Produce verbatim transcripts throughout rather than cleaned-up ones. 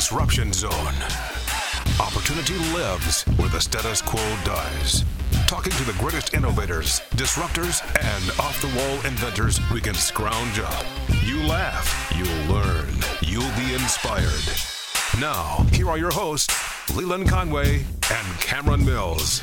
Disruption Zone. Opportunity lives where the status quo dies. Talking to the greatest innovators, disruptors, and off-the-wall inventors we can scrounge up. You laugh, you'll learn, you'll be inspired. Now, here are your hosts, Leland Conway and Cameron Mills.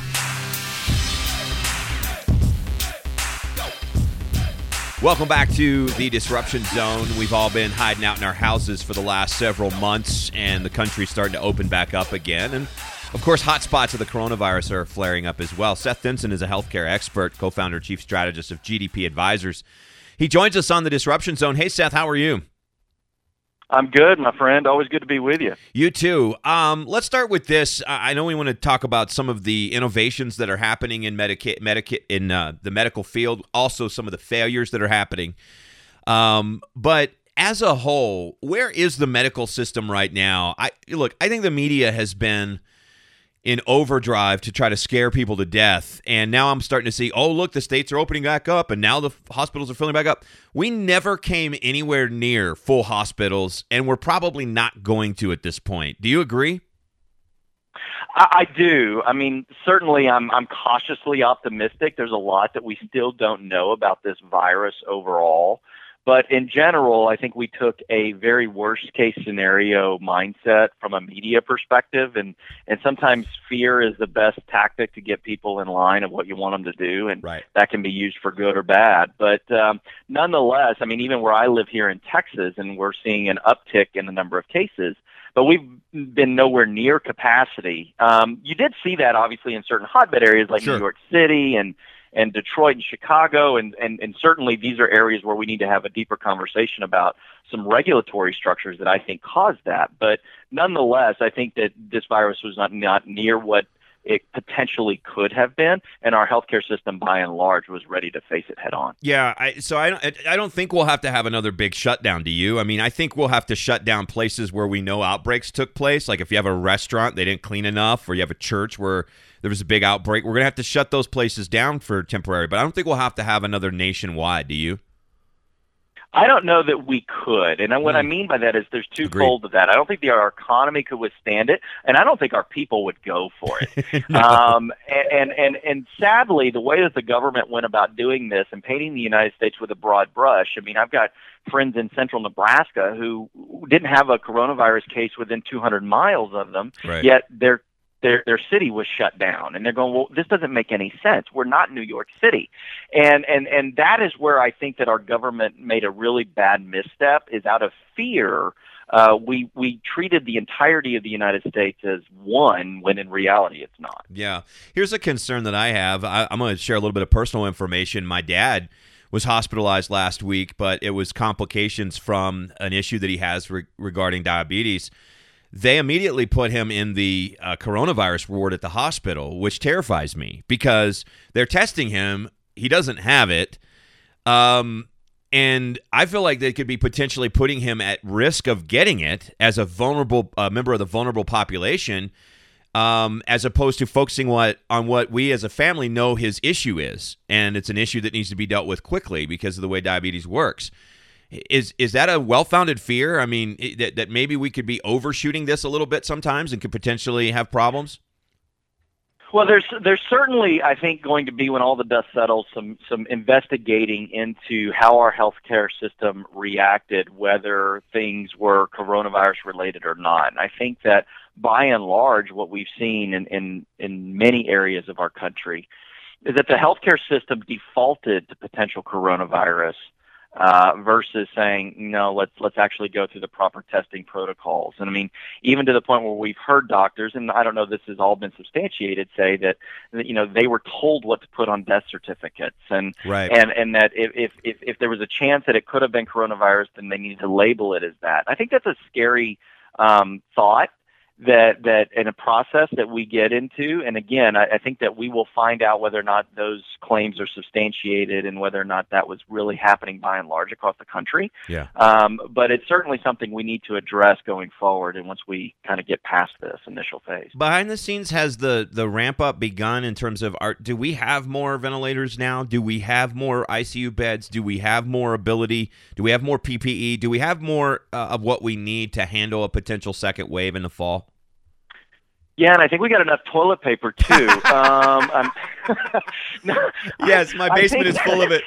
Welcome back to the Disruption Zone. We've all been hiding out in our houses for the last several months, and the country's starting to open back up again. And, of course, hotspots of the coronavirus are flaring up as well. Seth Denson is a healthcare expert, co-founder, chief strategist of G D P Advisors. He joins us on the Disruption Zone. Hey, Seth, how are you? I'm good, my friend. Always good to be with you. You too. Um, let's start with this. I know we want to talk about some of the innovations that are happening in medica- medica- in uh, the medical field, also some of the failures that are happening. Um, but as a whole, where is the medical system right now? I look, I think the media has been in overdrive to try to scare people to death. And now I'm starting to see, oh, look, the states are opening back up, and now the hospitals are filling back up. We never came anywhere near full hospitals, and we're probably not going to at this point. Do you agree? I, I do. I mean, certainly I'm, I'm cautiously optimistic. There's a lot that we still don't know about this virus overall. But in general, I think we took a very worst case scenario mindset from a media perspective. And, and sometimes fear is the best tactic to get people in line of what you want them to do. And right. That can be used for good or bad. But um, nonetheless, I mean, even where I live here in Texas, and we're seeing an uptick in the number of cases, but we've been nowhere near capacity. Um, you did see that obviously in certain hotbed areas like Sure. New York City and and Detroit and Chicago, and, and, and certainly these are areas where we need to have a deeper conversation about some regulatory structures that I think caused that. But nonetheless, I think that this virus was not, not near what it potentially could have been, and our healthcare system, by and large, was ready to face it head on. Yeah, I, so I don't, I don't think we'll have to have another big shutdown, do you? I mean, I think we'll have to shut down places where we know outbreaks took place. Like if you have a restaurant, they didn't clean enough, or you have a church where there was a big outbreak, we're going to have to shut those places down for temporary. But I don't think we'll have to have another nationwide, do you? I don't know that we could. And what Mm. I mean by that is there's twofold to that. I don't think the, our economy could withstand it, and I don't think our people would go for it. No. um, and, and, and sadly, the way that the government went about doing this and painting the United States with a broad brush, I mean, I've got friends in central Nebraska who didn't have a coronavirus case within two hundred miles of them, Right. yet they're Their their city was shut down, and they're going, well, this doesn't make any sense. We're not New York City, and and and that is where I think that our government made a really bad misstep. Is out of fear, uh, we we treated the entirety of the United States as one, when in reality it's not. Yeah. Here's a concern that I have. I, I'm going to share a little bit of personal information. My dad was hospitalized last week, but it was complications from an issue that he has re- regarding diabetes. They immediately put him in the uh, coronavirus ward at the hospital, which terrifies me because they're testing him. He doesn't have it. Um, and I feel like they could be potentially putting him at risk of getting it as a vulnerable uh, member of the vulnerable population, um, as opposed to focusing what on what we as a family know his issue is. And it's an issue that needs to be dealt with quickly because of the way diabetes works. Is is that a well-founded fear? I mean, that, that maybe we could be overshooting this a little bit sometimes and could potentially have problems? Well, there's there's certainly, I think, going to be, when all the dust settles, some some investigating into how our healthcare system reacted, whether things were coronavirus related or not. And I think that by and large, what we've seen in, in, in many areas of our country is that the healthcare system defaulted to potential coronavirus uh, versus saying, no, let's let's actually go through the proper testing protocols. And I mean, even to the point where we've heard doctors, and I don't know, this has all been substantiated, say that, that you know, they were told what to put on death certificates, and Right. and and that if, if if if there was a chance that it could have been coronavirus, then they needed to label it as that. I think that's a scary um, thought. that that in a process that we get into. And again, I, I think that we will find out whether or not those claims are substantiated and whether or not that was really happening by and large across the country. Yeah. Um, but it's certainly something we need to address going forward, and once we kind of get past this initial phase. Behind the scenes, has the, the ramp up begun in terms of art? Do we have more ventilators now? Do we have more I C U beds? Do we have more ability? Do we have more P P E? Do we have more uh, of what we need to handle a potential second wave in the fall? Yeah, and I think we got enough toilet paper too. um, I'm, no, yes, my basement is full of it.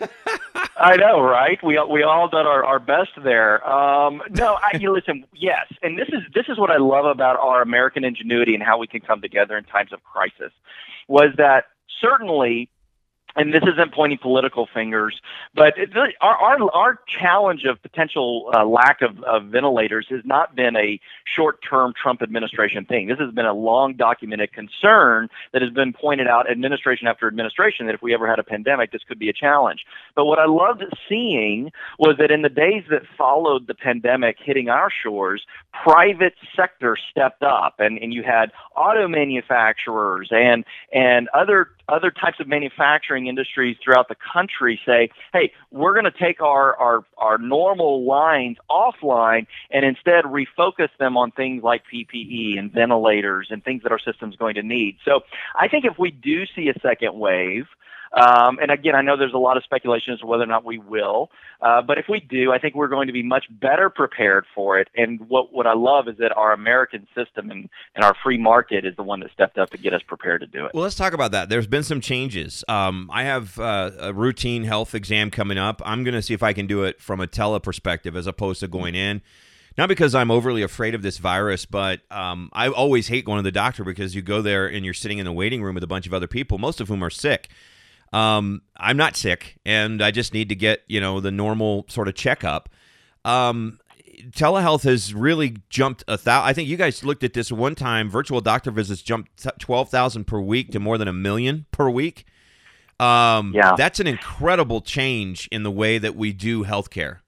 I know, right? We we all done our, our best there. Um, no, I, you listen. Yes, and this is this is what I love about our American ingenuity and how we can come together in times of crisis. Was that certainly. And this isn't pointing political fingers, but it, our, our our challenge of potential uh, lack of, of ventilators has not been a short-term Trump administration thing. This has been a long-documented concern that has been pointed out administration after administration that if we ever had a pandemic, this could be a challenge. But what I loved seeing was that in the days that followed the pandemic hitting our shores, private sector stepped up, and, and you had auto manufacturers and and other other types of manufacturing industries throughout the country say, hey, we're going to take our, our, our normal lines offline and instead refocus them on things like P P E and ventilators and things that our system's going to need. So I think if we do see a second wave, Um, and again, I know there's a lot of speculation as to whether or not we will. Uh, but if we do, I think we're going to be much better prepared for it. And what, what I love is that our American system and, and our free market is the one that stepped up to get us prepared to do it. Well, let's talk about that. There's been some changes. Um, I have uh, a routine health exam coming up. I'm going to see if I can do it from a tele perspective as opposed to going in. Not because I'm overly afraid of this virus, but um, I always hate going to the doctor because you go there and you're sitting in the waiting room with a bunch of other people, most of whom are sick. Um, I'm not sick, and I just need to get, you know, the normal sort of checkup. Um, telehealth has really jumped a thousand. I think you guys looked at this one time. Virtual doctor visits jumped twelve thousand per week to more than a million per week. Um, yeah. That's an incredible change in the way that we do healthcare.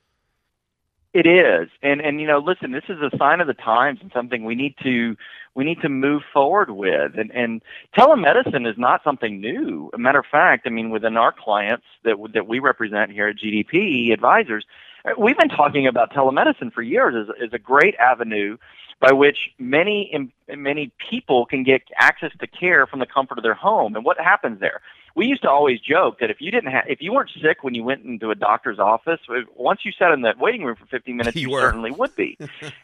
It is. And, and, you know, listen, this is a sign of the times and something we need to, we need to move forward with. And, and telemedicine is not something new. A matter of fact, I mean, within our clients that, that we represent here at G D P Advisors, we've been talking about telemedicine for years as, as a great avenue by which many, many people can get access to care from the comfort of their home. And what happens there? We used to always joke that if you didn't have, if you weren't sick when you went into a doctor's office, once you sat in that waiting room for fifteen minutes, you, you certainly would be.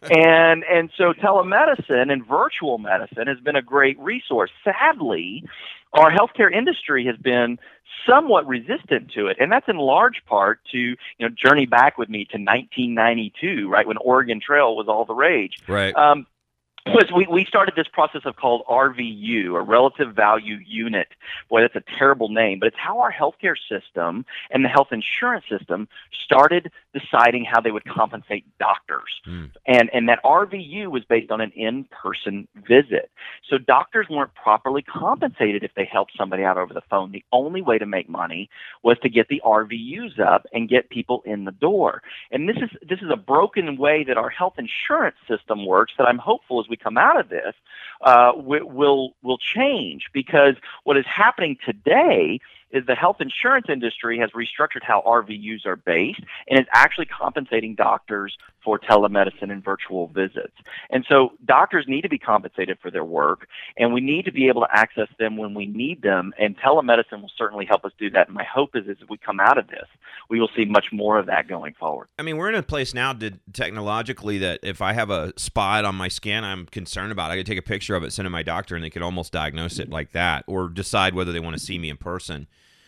and and so telemedicine and virtual medicine has been a great resource. Sadly, our healthcare industry has been somewhat resistant to it, and that's in large part to, you know, journey back with me to nineteen ninety-two, right, when Oregon Trail was all the rage. Right. Um, Was we, we started this process of called R V U, a relative value unit. Boy, that's a terrible name, but it's how our healthcare system and the health insurance system started deciding how they would compensate doctors. Mm. And, and that R V U was based on an in-person visit. So doctors weren't properly compensated if they helped somebody out over the phone. The only way to make money was to get the R V Us up and get people in the door. And this is, this is a broken way that our health insurance system works that I'm hopeful as we come out of this, uh, will will change, because what is happening today is the health insurance industry has restructured how R V Us are based and is actually compensating doctors for telemedicine and virtual visits. And so doctors need to be compensated for their work, and we need to be able to access them when we need them, and telemedicine will certainly help us do that. And my hope is, is if we come out of this, we will see much more of that going forward. I mean, we're in a place now to, technologically that if I have a spot on my scan I'm concerned about, I could take a picture of it, send it to my doctor, and they could almost diagnose it like that, or decide whether they want to see me in person.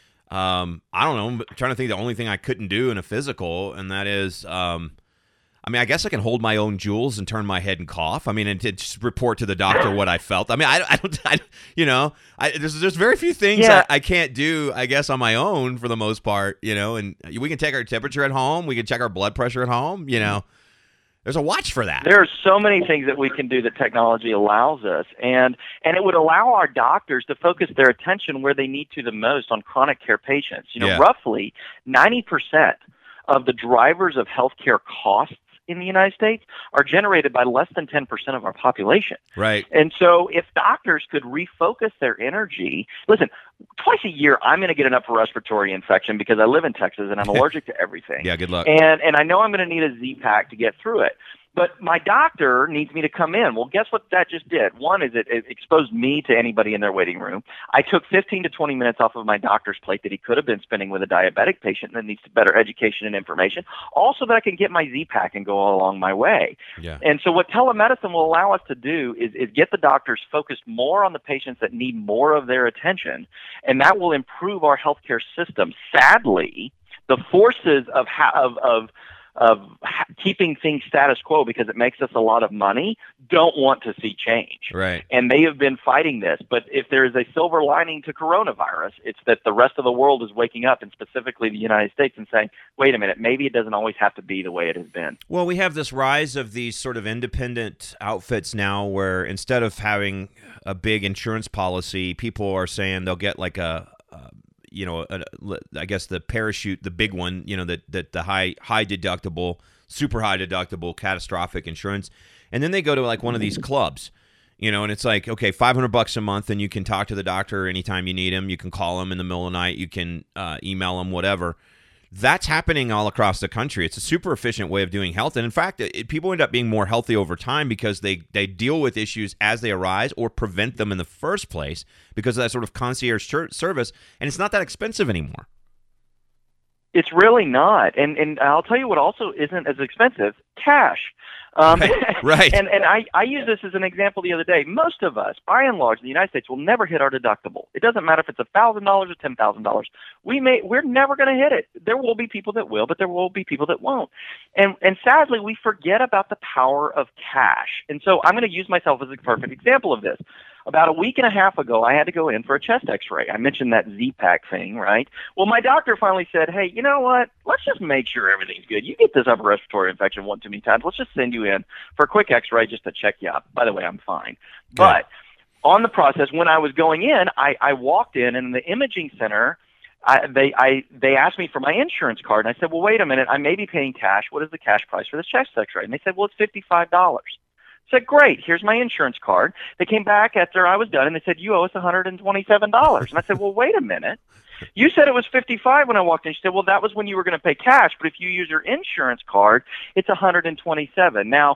Um, I don't know. I'm trying to think the only thing I couldn't do in a physical, and that is, um, I mean, I guess I can hold my own jewels and turn my head and cough. I mean, and to just report to the doctor what I felt. I mean, I, I don't, I, you know, I, there's there's very few things yeah. I, I can't do, I guess, on my own for the most part, you know, and we can take our temperature at home. We can check our blood pressure at home, you know. There's a watch for that. There are so many things that we can do that technology allows us, and and it would allow our doctors to focus their attention where they need to the most, on chronic care patients. You know, yeah. roughly ninety percent of the drivers of healthcare costs in the United States are generated by less than ten percent of our population. Right. And so if doctors could refocus their energy, listen, twice a year I'm going to get an upper respiratory infection because I live in Texas and I'm allergic to everything. Yeah, good luck. And and I know I'm going to need a Z-Pack to get through it. But my doctor needs me to come in. Well, guess what that just did? One is it, it exposed me to anybody in their waiting room. I took fifteen to twenty minutes off of my doctor's plate that he could have been spending with a diabetic patient that needs better education and information. Also that I can get my Z-Pack and go along my way. Yeah. And so what telemedicine will allow us to do is, is get the doctors focused more on the patients that need more of their attention, and that will improve our healthcare system. Sadly, the forces of ha- of, of of ha- keeping things status quo because it makes us a lot of money, don't want to see change. Right. And they have been fighting this. But if there is a silver lining to coronavirus, it's that the rest of the world is waking up, and specifically the United States, and saying, wait a minute, maybe it doesn't always have to be the way it has been. Well, we have this rise of these sort of independent outfits now where instead of having a big insurance policy, people are saying they'll get like a, a you know, a, I guess the parachute, the big one, you know, that that the high high deductible, super high deductible, catastrophic insurance, and then they go to like one of these clubs, you know, and it's like, okay, five hundred bucks a month, and you can talk to the doctor anytime you need him. You can call him in the middle of the night. You can uh, email him, whatever. That's happening all across the country. It's a super efficient way of doing health. And in fact, it, people end up being more healthy over time because they, they deal with issues as they arise or prevent them in the first place because of that sort of concierge service. And it's not that expensive anymore. It's really not. And and I'll tell you what also isn't as expensive, cash. Um, right. right. And, and I, I use this as an example the other day. Most of us, by and large, in the United States, will never hit our deductible. It doesn't matter if it's one thousand dollars or ten thousand dollars. We may, we're never going to hit it. There will be people that will, but there will be people that won't. And, and sadly, we forget about the power of cash. And so I'm going to use myself as a perfect example of this. About a week and a half ago, I had to go in for a chest x-ray. I mentioned that Z-Pack thing, right? Well, my doctor finally said, hey, you know what? Let's just make sure everything's good. You get this upper respiratory infection one too many times. Let's just send you in for a quick x-ray just to check you out. By the way, I'm fine. Good. But on the process, when I was going in, I, I walked in, and in the imaging center, I, they I they asked me for my insurance card. And I said, well, wait a minute. I may be paying cash. What is the cash price for this chest x-ray? And they said, well, it's fifty-five dollars. I said, great, here's my insurance card. They came back after I was done, and they said, you owe us one hundred twenty-seven dollars. And I said, well, wait a minute. You said it was fifty-five dollars when I walked in. She said, well, that was when you were going to pay cash, but if you use your insurance card, it's one hundred twenty-seven dollars. Now,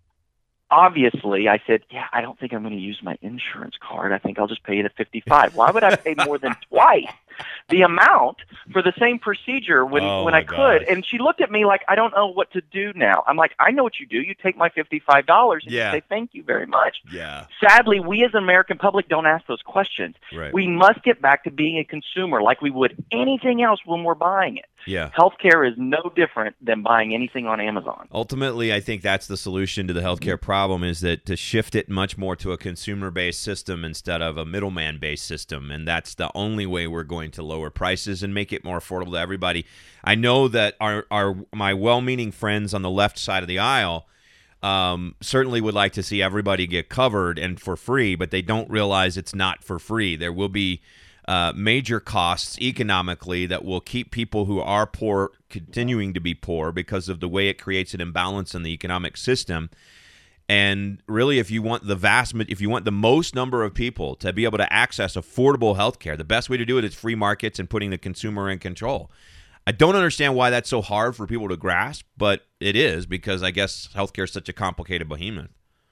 obviously, I said, yeah, I don't think I'm going to use my insurance card. I think I'll just pay it at fifty-five dollars. Why would I pay more than twice the amount for the same procedure when oh when I gosh. could? And she looked at me like, I don't know what to do now. I'm like, I know what you do. You take my fifty-five dollars and yeah. you say thank you very much. Yeah. Sadly, we as an American public don't ask those questions. Right. We must get back to being a consumer like we would anything else when we're buying it. Yeah. Healthcare is no different than buying anything on Amazon. Ultimately, I think that's the solution to the healthcare problem, is that to shift it much more to a consumer-based system instead of a middleman-based system, and that's the only way we're going to lower prices and make it more affordable to everybody. I know that our, our my well-meaning friends on the left side of the aisle um, certainly would like to see everybody get covered and for free, but they don't realize it's not for free. There will be Uh, major costs economically that will keep people who are poor continuing to be poor because of the way it creates an imbalance in the economic system. And really, if you want the vast, if you want the most number of people to be able to access affordable health care, the best way to do it is free markets and putting the consumer in control. I don't understand why that's so hard for people to grasp, but it is, because I guess healthcare is such a complicated behemoth.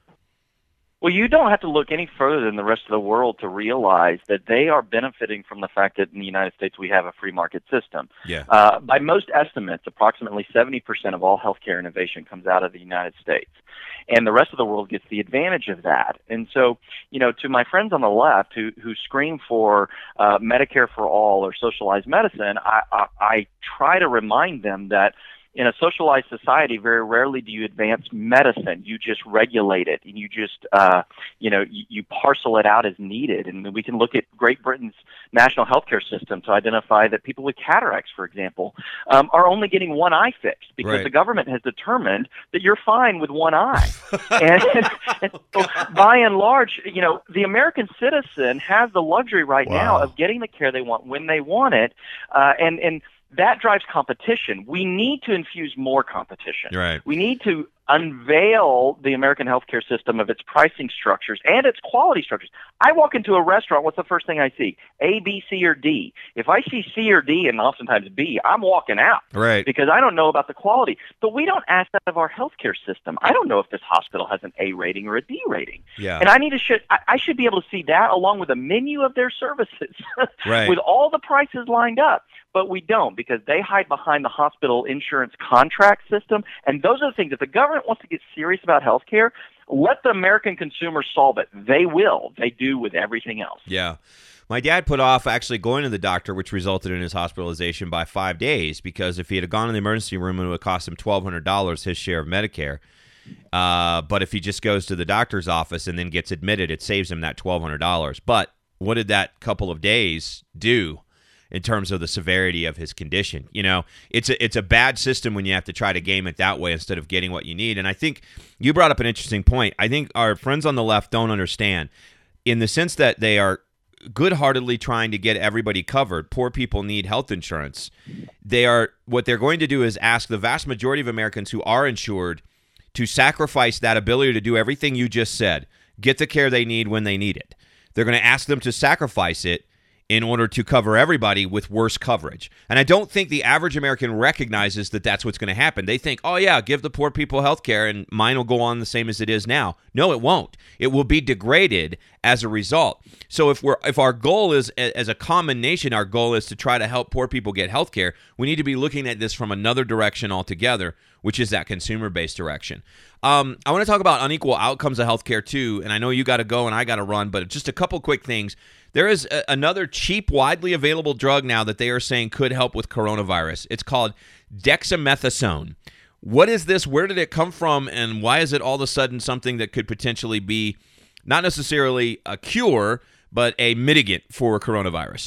Well, you don't have to look any further than the rest of the world to realize that they are benefiting from the fact that in the United States we have a free market system. Yeah. Uh, by most estimates, approximately seventy percent of all healthcare innovation comes out of the United States. And the rest of the world gets the advantage of that. And so, you know, to my friends on the left who, who scream for uh, Medicare for all or socialized medicine, I, I, I try to remind them that in a socialized society, very rarely do you advance medicine. You just regulate it, and you just, uh, you know, you, you parcel it out as needed. And we can look at Great Britain's national healthcare system to identify that people with cataracts, for example, um, are only getting one eye fixed because right. the government has determined that you're fine with one eye. and, and so, by and large, you know, the American citizen has the luxury right wow. now of getting the care they want when they want it, uh, and and. that drives competition. We need to infuse more competition. Right. We need to unveil the American healthcare system of its pricing structures and its quality structures. I walk into a restaurant, what's the first thing I see? A, B, C, or D. If I see C or D and oftentimes B, I'm walking out. Right. Because I don't know about the quality. But we don't ask that of our healthcare system. I don't know if this hospital has an A rating or a D rating. Yeah. And I need to should I, I should be able to see that along with a menu of their services right. with all the prices lined up. But we don't, because they hide behind the hospital insurance contract system. And those are the things. If the government wants to get serious about health care, let the American consumer solve it. They will. They do with everything else. Yeah. My dad put off actually going to the doctor, which resulted in his hospitalization by five days, because if he had gone in the emergency room, it would have cost him twelve hundred dollars, his share of Medicare. Uh, but if he just goes to the doctor's office and then gets admitted, it saves him that twelve hundred dollars. But what did that couple of days do in terms of the severity of his condition? You know, it's a, it's a bad system when you have to try to game it that way instead of getting what you need. And I think you brought up an interesting point. I think our friends on the left don't understand, in the sense that they are good-heartedly trying to get everybody covered. Poor people need health insurance. They are, what they're going to do is ask the vast majority of Americans who are insured to sacrifice that ability to do everything you just said, get the care they need when they need it. They're going to ask them to sacrifice it in order to cover everybody with worse coverage. And I don't think the average American recognizes that that's what's going to happen. They think, oh, yeah, give the poor people health care and mine will go on the same as it is now. No, it won't. It will be degraded as a result. So if we're if our goal is, as a common nation, our goal is to try to help poor people get health care, we need to be looking at this from another direction altogether, which is that consumer-based direction. Um, I want to talk about unequal outcomes of healthcare too, and I know you got to go and I got to run, but just a couple quick things. There is a, another cheap, widely available drug now that they are saying could help with coronavirus. It's called dexamethasone. What is this? Where did it come from? And why is it all of a sudden something that could potentially be not necessarily a cure, but a mitigant for coronavirus?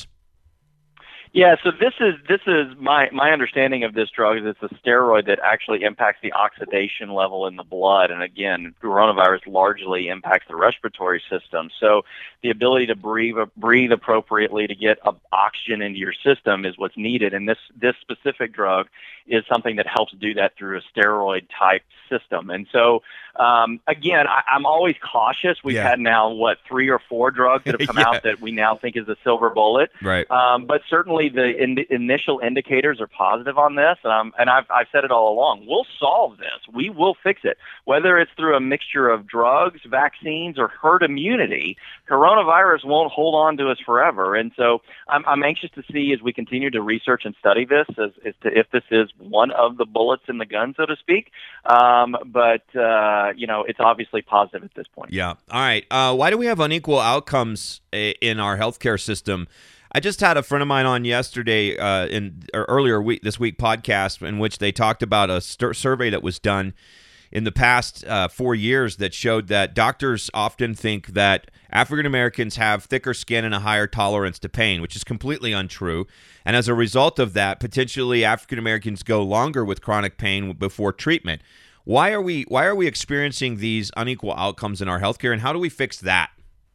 Yeah, so this is this is my my understanding of this drug is it's a steroid that actually impacts the oxidation level in the blood, and again, coronavirus largely impacts the respiratory system. So the ability to breathe breathe appropriately to get oxygen into your system is what's needed, and this this specific drug is something that helps do that through a steroid type system. And so um, again, I, I'm always cautious. We've yeah. had now what three or four drugs that have come yeah. out that we now think is a silver bullet, right? Um, but certainly the in, initial indicators are positive on this, um, and I've, I've said it all along. We'll solve this. We will fix it. Whether it's through a mixture of drugs, vaccines, or herd immunity, coronavirus won't hold on to us forever. And so I'm, I'm anxious to see as we continue to research and study this as, as to if this is one of the bullets in the gun, so to speak. Um, but, uh, you know, it's obviously positive at this point. Yeah. All right. Uh, why do we have unequal outcomes in our healthcare system? I just had a friend of mine on yesterday, uh, in or earlier week this week podcast, in which they talked about a st- survey that was done in the past uh, four years that showed that doctors often think that African Americans have thicker skin and a higher tolerance to pain, which is completely untrue. And as a result of that, potentially African Americans go longer with chronic pain before treatment. Why are we why are we experiencing these unequal outcomes in our healthcare, and how do we fix that?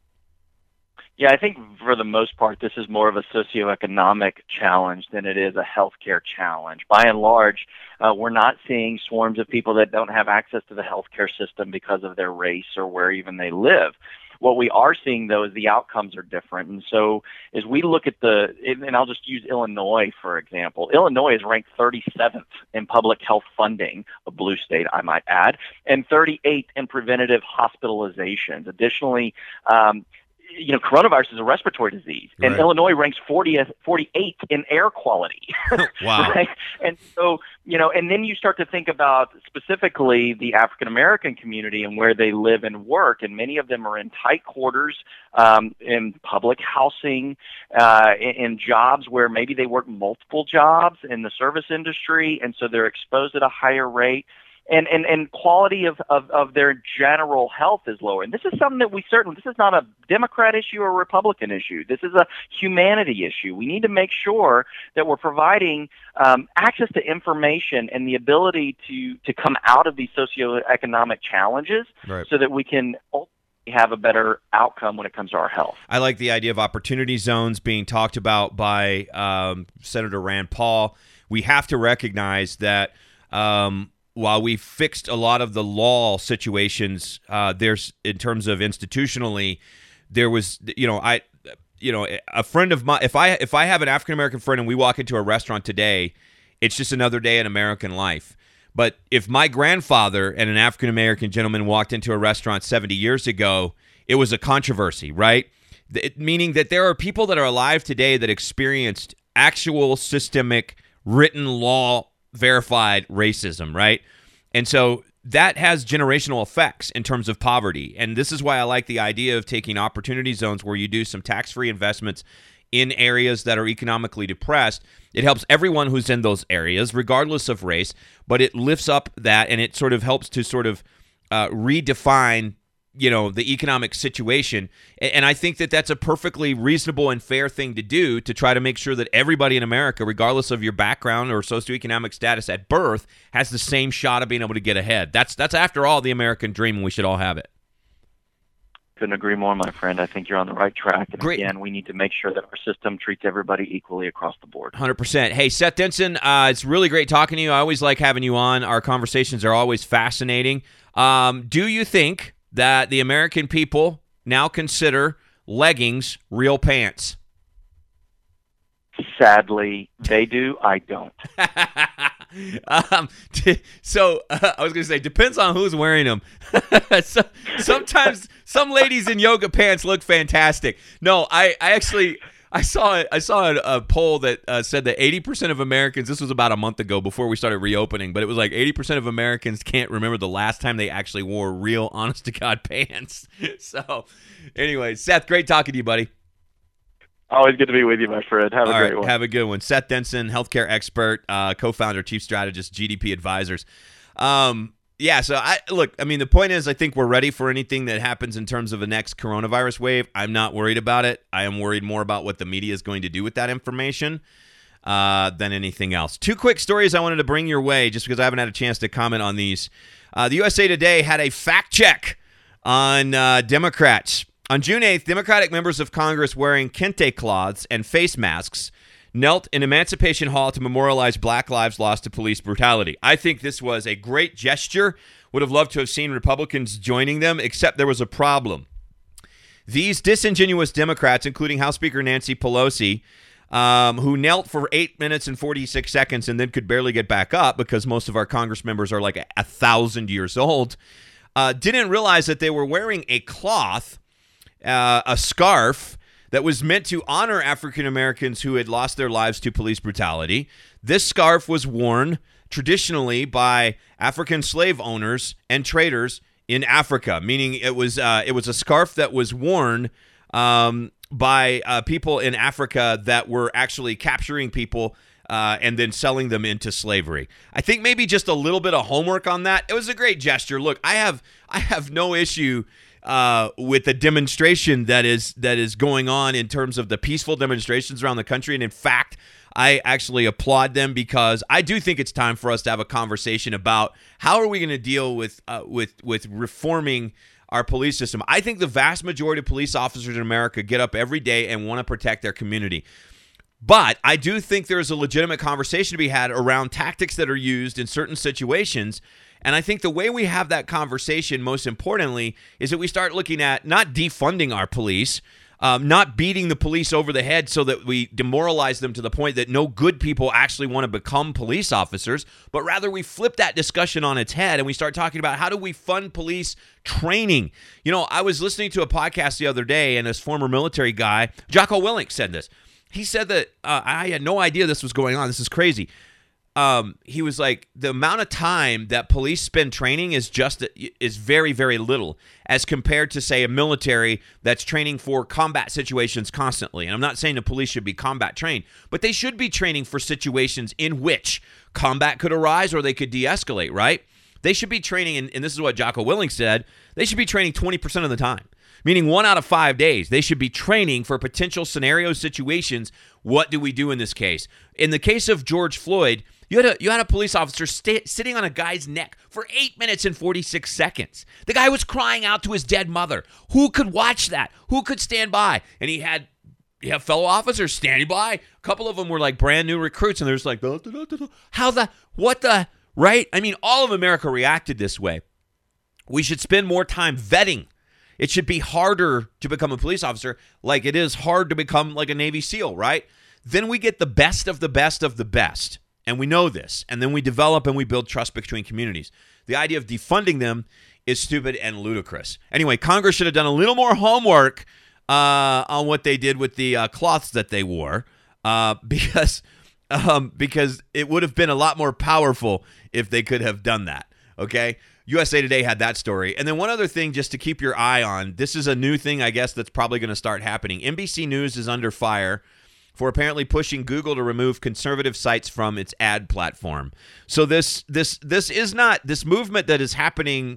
Yeah, I think for the most part, this is more of a socioeconomic challenge than it is a healthcare challenge. By and large, uh, we're not seeing swarms of people that don't have access to the healthcare system because of their race or where even they live. What we are seeing, though, is the outcomes are different. And so as we look at the, and I'll just use Illinois, for example. Illinois is ranked thirty-seventh in public health funding, a blue state, I might add, and thirty-eighth in preventative hospitalizations. Additionally, um, you know, coronavirus is a respiratory disease, and right. Illinois ranks fortieth, forty-eighth in air quality. Wow. Right? And so, you know, and then you start to think about specifically the African American community and where they live and work, and many of them are in tight quarters, um, in public housing, uh, in, in jobs where maybe they work multiple jobs in the service industry, and so they're exposed at a higher rate. And, and, and quality of, of, of their general health is lower. And this is something that we certainly, this is not a Democrat issue or a Republican issue. This is a humanity issue. We need to make sure that we're providing um, access to information and the ability to, to come out of these socioeconomic challenges right. so that we can have a better outcome when it comes to our health. I like the idea of opportunity zones being talked about by um, Senator Rand Paul. we have to recognize that um, while we fixed a lot of the law situations, uh, there's in terms of institutionally, there was, you know, I, you know, a friend of mine. If I if I have an African American friend and we walk into a restaurant today, it's just another day in American life. But if my grandfather and an African American gentleman walked into a restaurant seventy years ago, it was a controversy, right? It, meaning that there are people that are alive today that experienced actual systemic written law verified racism, right? And so that has generational effects in terms of poverty. And this is why I like the idea of taking opportunity zones where you do some tax-free investments in areas that are economically depressed. It helps everyone who's in those areas, regardless of race, but it lifts up that, and it sort of helps to sort of uh, redefine, you know, the economic situation. And I think that that's a perfectly reasonable and fair thing to do, to try to make sure that everybody in America, regardless of your background or socioeconomic status at birth, has the same shot of being able to get ahead. That's, that's after all, the American dream, and we should all have it. Couldn't agree more, my friend. I think you're on the right track. And Great. Again, we need to make sure that our system treats everybody equally across the board. one hundred percent. Hey, Seth Denson, uh, it's really great talking to you. I always like having you on. Our conversations are always fascinating. Um, do you think that the American people now consider leggings real pants? Sadly, they do. I don't. um, t- so uh, I was going to say, depends on who's wearing them. so, sometimes some ladies in yoga pants look fantastic. No, I, I actually I saw I saw a, a poll that uh, said that eighty percent of Americans, this was about a month ago before we started reopening, but it was like eighty percent of Americans can't remember the last time they actually wore real, honest-to-God pants. So anyway, Seth, great talking to you, buddy. Always good to be with you, my friend. Have a All great right, one. have a good one. Seth Denson, healthcare expert, uh, co-founder, chief strategist, G D P Advisors. Um, yeah, so I look, I mean, the point is I think we're ready for anything that happens in terms of the next coronavirus wave. I'm not worried about it. I am worried more about what the media is going to do with that information uh, than anything else. Two quick stories I wanted to bring your way just because I haven't had a chance to comment on these. Uh, the U S A Today had a fact check on uh, Democrats. On June eighth, Democratic members of Congress wearing kente cloths and face masks knelt in Emancipation Hall to memorialize Black lives lost to police brutality. I think this was a great gesture. Would have loved to have seen Republicans joining them, except there was a problem. These disingenuous Democrats, including House Speaker Nancy Pelosi, um, who knelt for eight minutes and forty-six seconds and then could barely get back up because most of our Congress members are like a, a thousand years old, uh, didn't realize that they were wearing a cloth, Uh, a scarf that was meant to honor African Americans who had lost their lives to police brutality. This scarf was worn traditionally by African slave owners and traders in Africa, meaning it was uh, it was a scarf that was worn um, by uh, people in Africa that were actually capturing people uh, and then selling them into slavery. I think maybe just a little bit of homework on that. It was a great gesture. Look, I have I have no issue Uh, with the demonstration that is that is going on in terms of the peaceful demonstrations around the country. And in fact, I actually applaud them because I do think it's time for us to have a conversation about how are we going to deal with uh, with with reforming our police system. I think the vast majority of police officers in America get up every day and want to protect their community. But I do think there is a legitimate conversation to be had around tactics that are used in certain situations. And I think the way we have that conversation, most importantly, is that we start looking at not defunding our police, um, not beating the police over the head so that we demoralize them to the point that no good people actually want to become police officers, but rather we flip that discussion on its head and we start talking about how do we fund police training. You know, I was listening to a podcast the other day, and this former military guy, Jocko Willink, said this. He said that uh, I had no idea this was going on. This is crazy. Um, he was like, the amount of time that police spend training is just is very, very little as compared to, say, a military that's training for combat situations constantly. And I'm not saying the police should be combat trained, but they should be training for situations in which combat could arise or they could de-escalate, right? They should be training, and, and this is what Jocko Willink said, they should be training twenty percent of the time. Meaning one out of five days, they should be training for potential scenario situations. What do we do in this case? In the case of George Floyd, you had a you had a police officer st- sitting on a guy's neck for eight minutes and forty-six seconds. The guy was crying out to his dead mother. Who could watch that? Who could stand by? And he had you have fellow officers standing by, couple of them were like brand new recruits, and there's like, da, da, da, da. How the, what the, right? I mean, all of America reacted this way. We should spend more time vetting. It should be harder to become a police officer like it is hard to become like a Navy SEAL, right? Then we get the best of the best of the best, and we know this, and then we develop and we build trust between communities. The idea of defunding them is stupid and ludicrous. Anyway, Congress should have done a little more homework uh, on what they did with the uh, cloths that they wore, uh, because um, because it would have been a lot more powerful if they could have done that, okay? U S A Today had that story. And then one other thing just to keep your eye on, this is a new thing, I guess, that's probably going to start happening. N B C News is under fire for apparently pushing Google to remove conservative sites from its ad platform. So this this this is not, this movement that is happening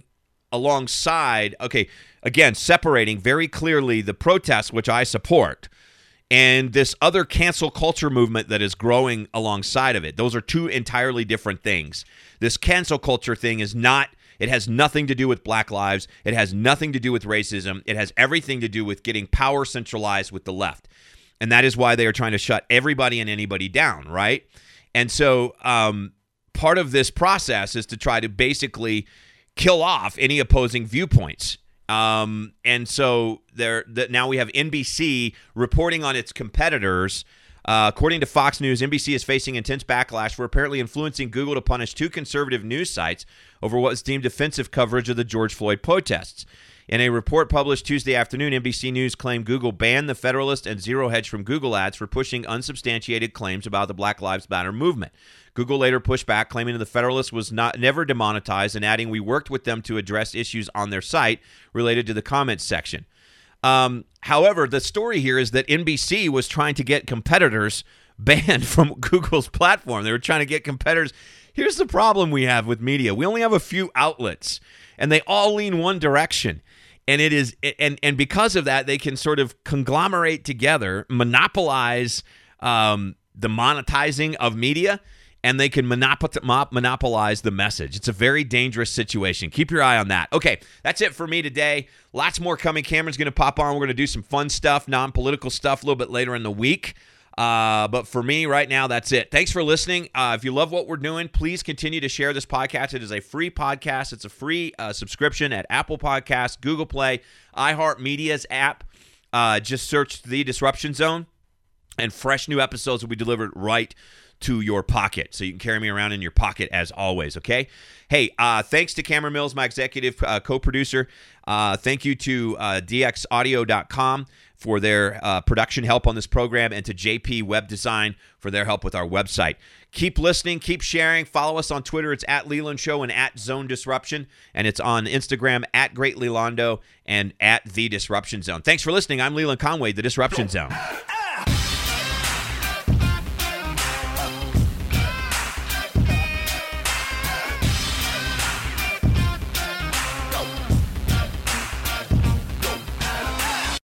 alongside, okay, again, separating very clearly the protests, which I support, and this other cancel culture movement that is growing alongside of it. Those are two entirely different things. This cancel culture thing is not, it has nothing to do with Black lives. It has nothing to do with racism. It has everything to do with getting power centralized with the left. And that is why they are trying to shut everybody and anybody down, right? And so um, part of this process is to try to basically kill off any opposing viewpoints. Um, and so there, the, now we have N B C reporting on its competitors. Uh, according to Fox News, N B C is facing intense backlash for apparently influencing Google to punish two conservative news sites over what was deemed offensive coverage of the George Floyd protests. In a report published Tuesday afternoon, N B C News claimed Google banned the Federalist and Zero Hedge from Google ads for pushing unsubstantiated claims about the Black Lives Matter movement. Google later pushed back, claiming the Federalist was not never demonetized and adding, "We worked with them to address issues on their site related to the comments section." Um, however, the story here is that N B C was trying to get competitors banned from Google's platform. They were trying to get competitors. Here's the problem we have with media. We only have a few outlets, and they all lean one direction. And it is, and and because of that, they can sort of conglomerate together, monopolize um, the monetizing of media, and they can monop- monopolize the message. It's a very dangerous situation. Keep your eye on that. Okay, that's it for me today. Lots more coming. Cameron's going to pop on. We're going to do some fun stuff, non-political stuff a little bit later in the week. Uh, but for me right now, that's it. Thanks for listening. Uh, if you love what we're doing, please continue to share this podcast. It is a free podcast. It's a free uh, subscription at Apple Podcasts, Google Play, iHeartMedia's app. Uh, just search The Disruption Zone, and fresh new episodes will be delivered right to your pocket. So you can carry me around in your pocket as always, okay? Hey, uh, thanks to Cameron Mills, my executive uh, co-producer. Uh, thank you to uh, D X audio dot com for their uh, production help on this program, and to J P Web Design for their help with our website. Keep listening, keep sharing. Follow us on Twitter. It's at Leland Show and at Zone Disruption, and it's on Instagram at Great Lelondo and at The Disruption Zone. Thanks for listening. I'm Leland Conway, The Disruption Zone.